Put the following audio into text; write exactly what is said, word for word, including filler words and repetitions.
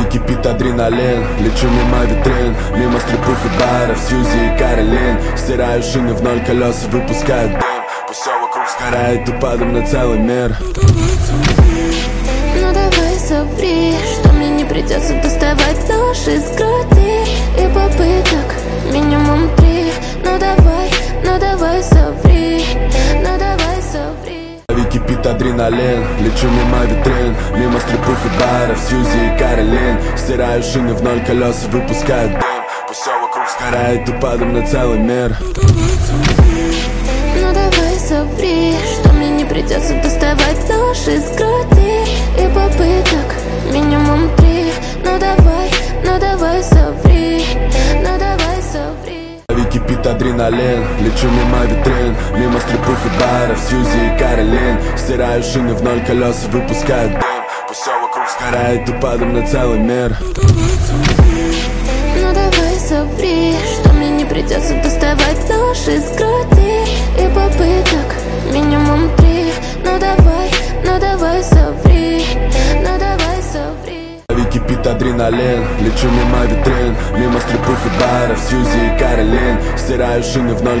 Кипит адреналин, лечу мимо витрин, мимо стрипух и баров, Сьюзи и Каролин. Стираю шины в ноль, колеса выпускают дым. Пусть все вокруг сгорает упадом на целый мир. Ну давай соври, что мне не придется доставать нож из груди. И попыток минимум три. Ну давай, ну давай соври, ну давай соври. Кипит адреналин, лечу мимо витрин, мимо стрипух и баров, Сьюзи и Каролин. Стираю шины в ноль, колеса выпускают дым. Пусть все вокруг сгорает упадом на целый мир. Ну давай соври, что мне не придется доставать нож из груди. И попыток минимум три. Ну давай, ну давай соври, ну давай соври. Кипит адреналин, лечу мимо витрин, мимо стрипух и баров, Сьюзи и Каролин. Стираю шины в ноль, колеса выпускают дым. Пусть все вокруг сгорает упадом на целый мир. Ну давай соври, что мне не придется доставать нож из груди. И попыток минимум три. Ну давай, ну давай соври, ну давай соври. Кипит адреналин, лечу мимо витрин, мимо стрипух и баров, Сьюзи и Каролин. Стираю шины в ноль.